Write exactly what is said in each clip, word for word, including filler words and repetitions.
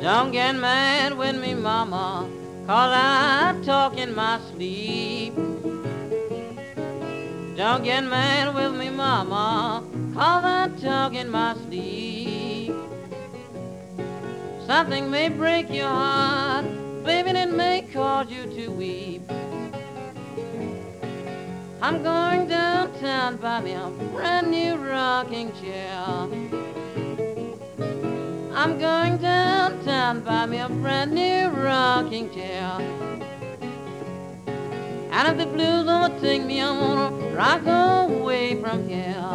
Don't get mad with me, mama, 'cause I talk in my sleep. Don't get mad with me, mama, 'cause I talk in my sleep. Something may break your heart, baby, and it may cause you to weep. I'm going downtown, buy me a brand new rocking chair. I'm going downtown, buy me a brand new rocking chair. And if the blues overtake me, I'm gonna rock away from here.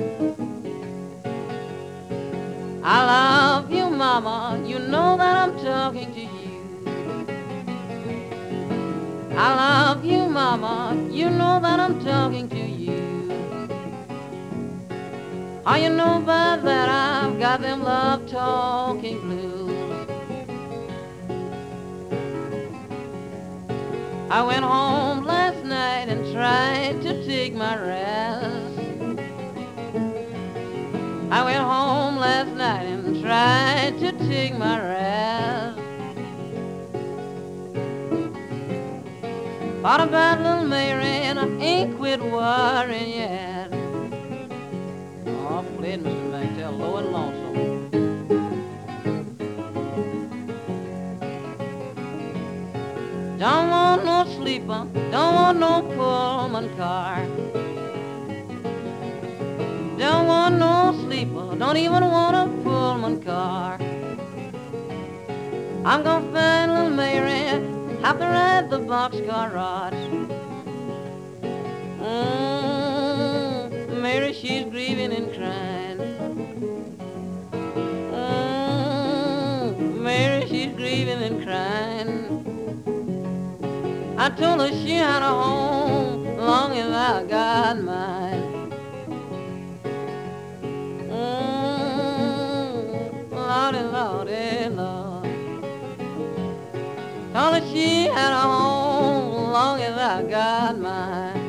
I love you, mama, you know that I'm talking to you. I love you, mama, you know that I'm talking to you. Oh, you know by that I've got them love-talking blues. I went home last night and tried to take my rest. I went home last night and tried to take my rest. Thought about little Mary and I ain't quit worrying yet. Oh, played Mister McTell low and lonesome. Don't want no sleeper, don't want no Pullman car. Don't want no sleeper, don't even want a Pullman car. I'm gonna find little Mary, have to ride the boxcar rods. Mm, Mary, she's grieving and crying. Mm, Mary, she's grieving and crying. I told her she had a home long as I got mine. Mm, Lordy, Lordy, Lord. Told her she had a home long as I got mine.